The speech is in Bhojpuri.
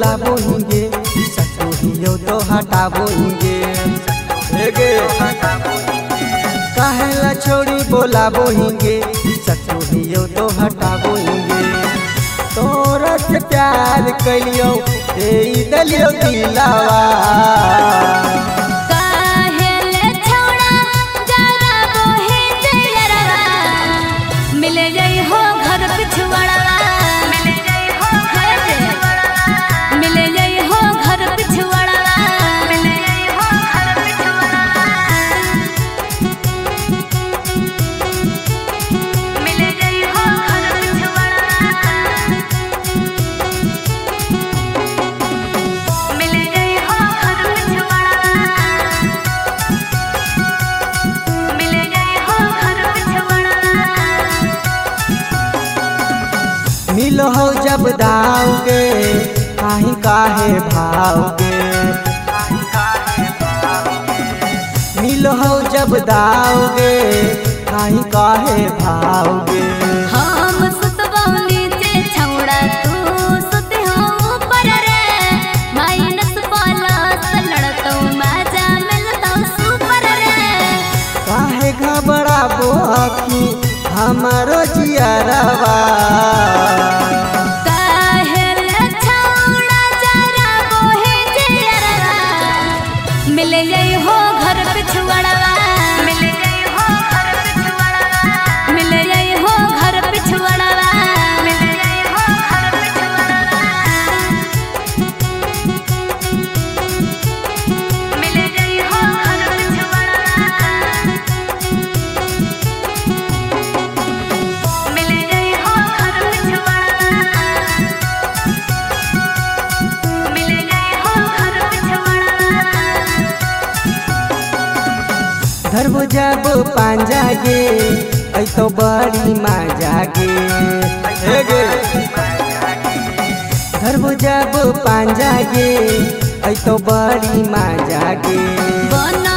बोलाबो हिंगे सटो हियो तो हटाबो हिंगे काहेला छोड़ी बोलाबो हिंगे सटो हियो तो हटाबो हिंगे तोरा से प्यार कलियो दे दलियो दिलावा मिलो हो जब दाओगे काहे काहे भाओगे मिलो हो जब दाओगे काहे काहे भाओगे हम सुतबौली से छौड़ा तू सुते हो ऊपर रे माइनस प्लस लड़तो मजा मिलतो सुपर रे काहे घबराबो आखी हमारो जियरवा मिल गई हो घर पिछुड़वा मिल गई हो घर पिछुड़वा मिल गई हो घर पिछुड़वा मिल गई हो घर पिछुड़वा मिल गई हो घर पिछुड़वा मिल गई हो घर पिछुड़वा मिल गई हो घर पिछुड़वा धरबो जब पांजा गे ऐ तो बड़ी मजा गे धरबो जब पांजा गे ऐ तो बड़ी मजा गे।